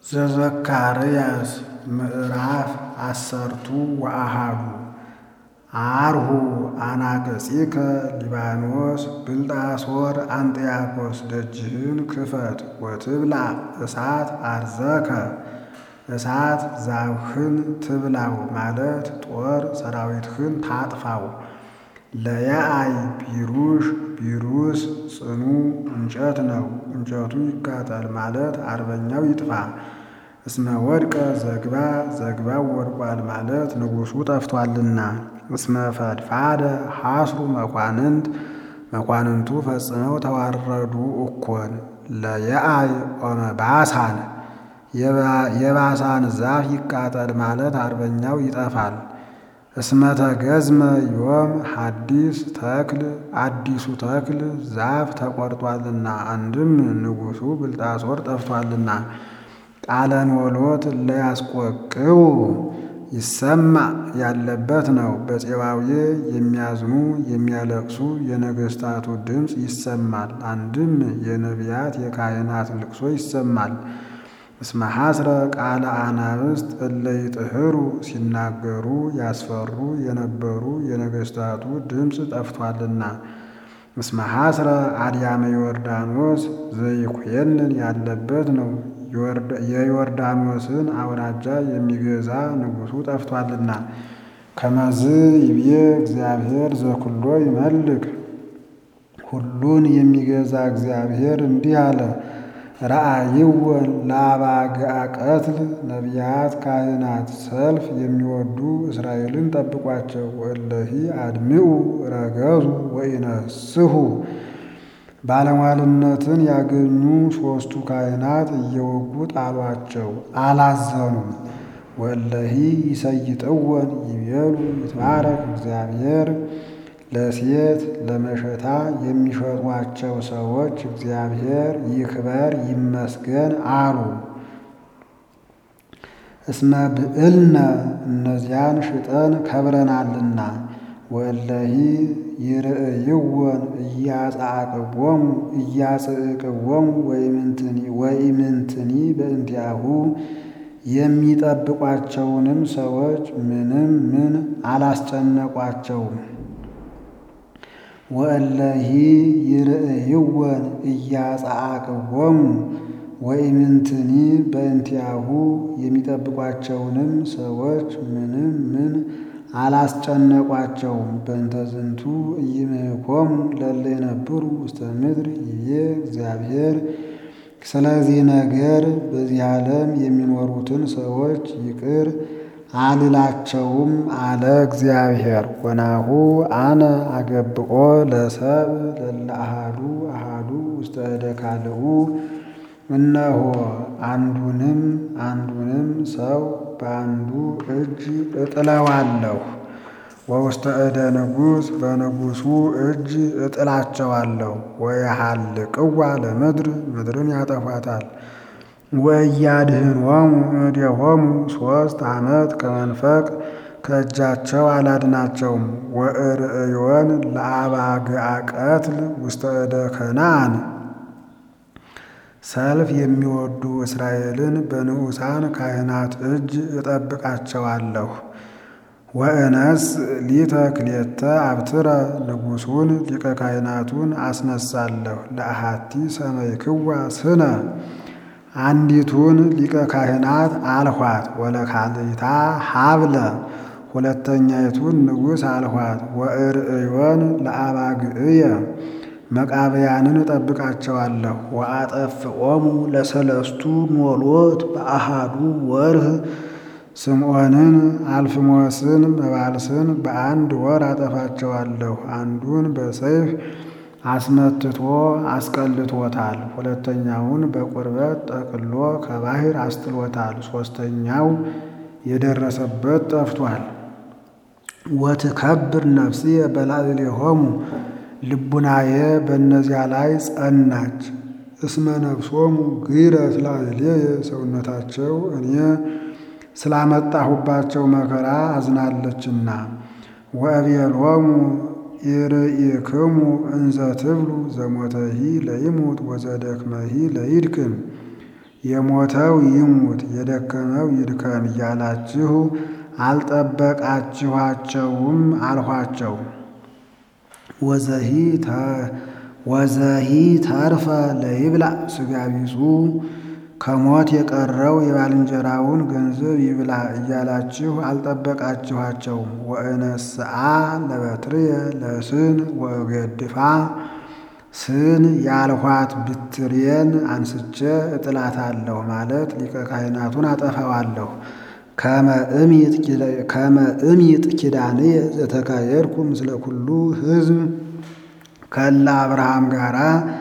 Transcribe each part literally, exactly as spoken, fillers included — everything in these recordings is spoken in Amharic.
ዘዘካርያስ ምዕራፍ አሰርቱ ወአሃዱ አርሁ አናገጺከ ሊባኖስ ብልጣሶር አንጥያኮስ ደጅህን ክፈት ወትብላ እሳት አርዘከ እሳት ዛፍህን ትብላው ማለት ጦር ሰራዊትህን ታጥፋው። ለያአይ ቢሩሽ ቢሩስ ጽኑ እንጨት ነው፣ እንጨቱ ይቃጠል ማለት አርበኛው ይጥፋ። እስመ ወድቀ ዘግባ ዘግባው ወድቋል ማለት ንጉሡ ጠፍቷልና። እስመ ፈድፋደ ሐስሩ መኳንንት መኳንንቱ ፈጽመው ተዋረዱ እኮን። ለየአይ ኦመ ባሳን የባሳን ዛፍ ይቃጠል ማለት አርበኛው ይጠፋል። እስመ ተገዝመ ዮም ሐዲስ ተክል አዲሱ ተክል ዛፍ ተቆርጧልና፣ አንድም ንጉሡ ብልጣሶር ጠፍቷልና። ቃለ ኖሎት ለያስቆቅው ይሰማ ያለበት ነው። በፄባዌ የሚያዝኑ የሚያለቅሱ የነገሥታቱ ድምፅ ይሰማል። አንድም የነቢያት የካህናት ልቅሶ ይሰማል። እስመ ሐስረ ቃለ አናብስት እለ ይጥህሩ ሲናገሩ ያስፈሩ የነበሩ የነገሥታቱ ድምፅ ጠፍቷልና። እስመ ሐስረ አድያመ ዮርዳኖስ ዘይኩየንን ያለበት ነው። የዮርዳኖስን አውራጃ የሚገዛ ንጉሡ ጠፍቷልና። ከመዝ ይብዬ እግዚአብሔር ዘኩሎ ይመልክ ሁሉን የሚገዛ እግዚአብሔር እንዲህ አለ። ረአይወን ለአባግዓ ቀትል ነቢያት ካህናት ሰልፍ የሚወዱ እስራኤልን ጠብቋቸው። ወእለሂ አድምዑ ረገዙ ወኢነስሑ ባለሟልነትን ያገኙ ሦስቱ ካህናት እየወጉ ጣሏቸው፣ አላዘኑም። ወእለሂ ይሰይጥወን ይቤሉ ይትባረክ እግዚአብሔር ለሴት ለመሸታ የሚሸጧቸው ሰዎች እግዚአብሔር ይክበር ይመስገን አሉ። እስመ ብዕልነ እነዚያን ሽጠን ከብረናልና። ወእለሂ ይርእይወን እያጻቅቦሙ እያጽቅቦሙ ወኢምንትኒ በእንቲአሁ የሚጠብቋቸውንም ሰዎች ምንም ምን አላስጨነቋቸውም። ወእለሂ ይርእይወን እያጻቅቦሙ ወኢምንትኒ በእንቲአሁ የሚጠብቋቸውንም ሰዎች ምንም ምን አላስጨነቋቸውም። በእንተ ዝንቱ ኢይምህኮሙ ለእለ ይነብሩ ውስተ ምድር ይቤ እግዚአብሔር ስለዚህ ነገር በዚህ ዓለም የሚኖሩትን ሰዎች ይቅር አልላቸውም አለ እግዚአብሔር። ወናሁ አነ አገብኦ ለሰብእ ለእለ አሐዱ አሐዱ ውስተ እደ ካልኡ እነሆ አንዱንም አንዱንም ሰው በአንዱ እጅ እጥለዋለሁ። ወውስተ እደ ንጉሥ በንጉሡ እጅ እጥላቸዋለሁ። ወየሐልቅዋ ለምድር ምድርን ያጠፏታል። ወእያድኅኖሙ እዴሆሙ ሦስት ዓመት ከመንፈቅ ከእጃቸው አላድናቸውም። ወእርእዮን ለአባግዓ ቀትል ውስተ እደ ከነዓን ሰልፍ የሚወዱ እስራኤልን በንዑሳን ካህናት እጅ እጠብቃቸዋለሁ። ወእነስ ሊተ ክልኤተ አብትረ ንጉሡን ሊቀ ካህናቱን አስነሳለሁ። ለአሐቲ ሰመይክዋ ስነ አንዲቱን ሊቀ ካህናት አልኋት። ወለካልእታ ሀብለ ሁለተኛይቱን ንጉሥ አልኋት። ወእርእዮን ለአባግዕየ መቃብያንን እጠብቃቸዋለሁ። ወአጠፍኦሙ ለሰለስቱ ኖሎት በአሃዱ ወርህ ስምዖንን አልፍሞስን መባልስን በአንድ ወር አጠፋቸዋለሁ። አንዱን በሰይፍ አስመትቶ አስቀልቶታል። ሁለተኛውን በቁርበት ጠቅሎ ከባህር አስጥሎታል። ሦስተኛው የደረሰበት ጠፍቷል። ወትከብር ነፍስየ በላዕሌሆሙ ልቡናዬ በእነዚያ ላይ ጸናች። እስመ ነፍሶሙ ግይረት ላዕሌየ ሰውነታቸው እኔ ስላመጣሁባቸው መከራ አዝናለችና። ወአብየሎሙ ኢርኢክሙ እንዘ ትብሉ ዘሞተሂ ለይሙት ወዘደክመሂ ለይድክም የሞተው ይሙት የደከመው ይድከም እያላችሁ አልጠበቃችኋቸውም አልኋቸው። ወዘሂ ተርፈ ለይብላ ሥጋ ቢጹ ከሞት የቀረው የባልንጀራውን ገንዘብ ይብላ እያላችሁ አልጠበቃችኋቸውም። ወእነስአ ለበትርየ ለስን ወእገድፋ ስን ያልኋት ብትሬን አንስቼ እጥላታለሁ ማለት ሊቀ ካህናቱን አጠፋዋለሁ። ከመ እሚጥ ኪዳንየ ዘተካየድኩ ምስለ ኩሉ ሕዝብ ከእለ አብርሃም ጋራ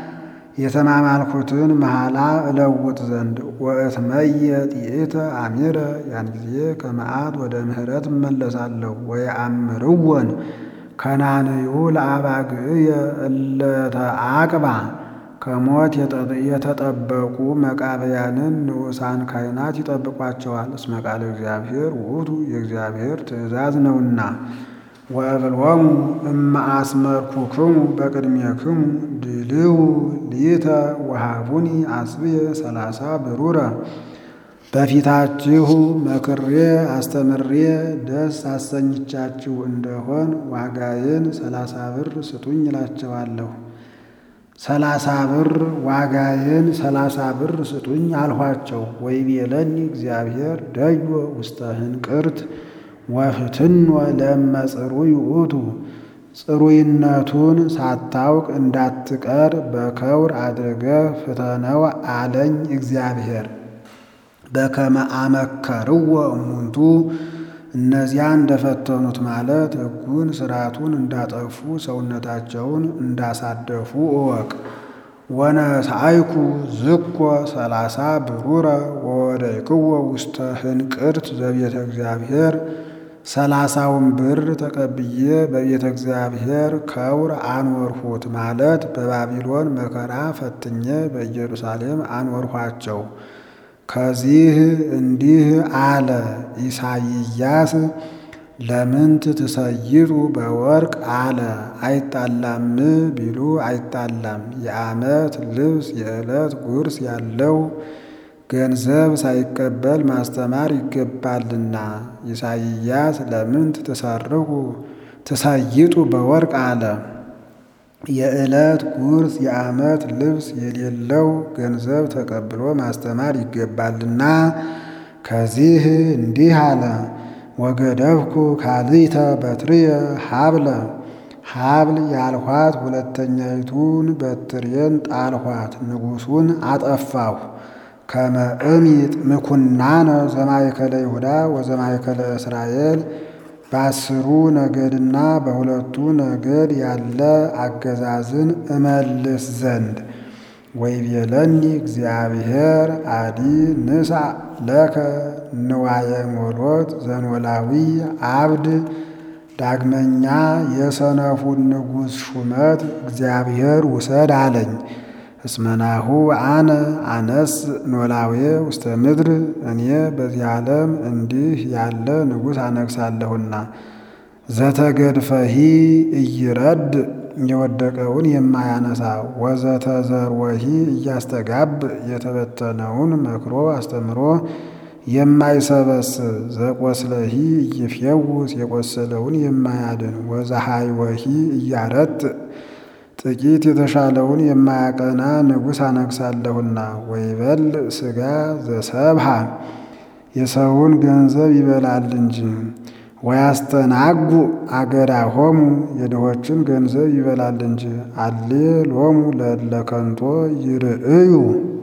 የተማማልኩትን መሐላ እለውጥ ዘንድ ወእትመየ ጢእተ አሚረ ያን ጊዜ ከመዓት ወደ ምሕረት እመለሳለሁ። ወየአምርወን ከናንዩ ለአባግዕየ እለ ተዓቅባ ከሞት የተጠበቁ መቃብያንን ንዑሳን ካህናት ይጠብቋቸዋል። እስመ ቃለ እግዚአብሔር ውእቱ የእግዚአብሔር ትእዛዝ ነውና። ወእብሎሙ እመ አስመርኩክሙ በቅድሜክሙ ድልው ሊተ ወሃቡኒ አስብየ ሰላሳ ብሩረ በፊታችሁ መክሬ አስተምሬ ደስ አሰኝቻችሁ እንደሆን ዋጋዬን ሰላሳ ብር ስጡኝ እላቸዋለሁ። ሰላሳ ብር ዋጋዬን ሰላሳ ብር ስጡኝ አልኋቸው። ወይቤለኒ እግዚአብሔር ደዮ ውስተ ህንቅርት ወፍትኖ ለእመ ጽሩይ ውእቱ ጽሩይነቱን ሳታውቅ እንዳትቀር በከውር አድርገህ ፍተነው አለኝ እግዚአብሔር። በከመ አመከርዎ እሙንቱ እነዚያ እንደፈተኑት ማለት ሕጉን ሥርዓቱን እንዳጠፉ ሰውነታቸውን እንዳሳደፉ እወቅ። ወነሳይኩ ዝኮ ሰላሳ ብሩረ ወወደይክዎ ውስተ ህንቅርት ዘቤተ እግዚአብሔር ሰላሳውን ብር ተቀብዬ በቤተ እግዚአብሔር ከውር አኖርሁት ማለት በባቢሎን መከራ ፈትኜ በኢየሩሳሌም አኖርኋቸው። ከዚህ እንዲህ አለ ኢሳይያስ ለምንት ትሰይጡ በወርቅ አለ። አይጣላም ቢሉ አይጣላም። የዓመት ልብስ የዕለት ጉርስ ያለው ገንዘብ ሳይቀበል ማስተማር ይገባልና። ኢሳይያስ ለምንት ትሰርቁ ትሰይጡ በወርቅ አለ። የዕለት ጉርስ የዓመት ልብስ የሌለው ገንዘብ ተቀብሎ ማስተማር ይገባልና። ከዚህ እንዲህ አለ ወገደፍኩ ካልእተ በትርየ ሀብለ ሀብል ያልኋት ሁለተኛይቱን በትሬን ጣልኋት፣ ንጉሡን አጠፋሁ። ከመ እሚጥ ምኩናነ ዘማእከለ ይሁዳ ወዘማእከለ እስራኤል በአስሩ ነገድና በሁለቱ ነገድ ያለ አገዛዝን እመልስ ዘንድ። ወይቤለኒ እግዚአብሔር አዲ ንሳ ለከ ንዋየ ሞሎት ዘኖላዊ አብድ ዳግመኛ የሰነፉን ንጉሥ ሹመት እግዚአብሔር ውሰድ አለኝ። እስመናሁ አነ አነስ ኖላዌ ውስተ ምድር እኔ በዚህ ዓለም እንዲህ ያለ ንጉሥ አነግሳለሁና። ዘተገድፈሂ እይረድ የወደቀውን የማያነሳ ወዘተዘርወሂ እያስተጋብ የተበተነውን መክሮ አስተምሮ የማይሰበስብ ዘቆስለሂ እይፌውስ የቆሰለውን የማያድን ወዘሃይወሂ እያረጥ ጥቂት የተሻለውን የማያቀና ንጉሥ አነግሳለሁና። ወይበል ሥጋ ዘሰብሃ የሰውን ገንዘብ ይበላል እንጂ። ወያስተናጉ አገዳሆሙ የድሆችን ገንዘብ ይበላል እንጂ። አሌ ሎሙ ለእለ ከንቶ ይርእዩ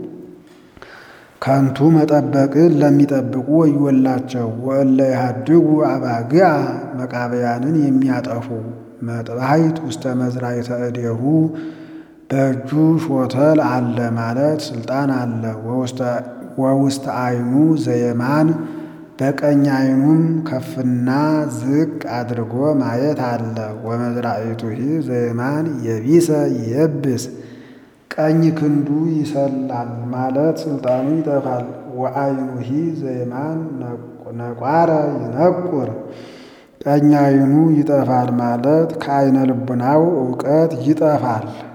ከንቱ መጠበቅን ለሚጠብቁ ወዮላቸው። ወእለ ይሃድጉ አባግዓ መቃብያንን የሚያጠፉ መጥባሕት ውስተ መዝራዕተ እዴሁ በእጁ ሾተል አለ ማለት ስልጣን አለ። ወውስተ አይኑ ዘየማን በቀኝ አይኑም ከፍና ዝቅ አድርጎ ማየት አለ። ወመዝራዕቱሂ ዘየማን የቢሰ ይየብስ ቀኝ ክንዱ ይሰላል ማለት ስልጣኑ ይጠፋል። ወአይኑሂ ዘየማን ነቋረ ይነቁር ቀኝ አይኑ ይጠፋል ማለት ከአይነ ልቡናው ዕውቀት ይጠፋል።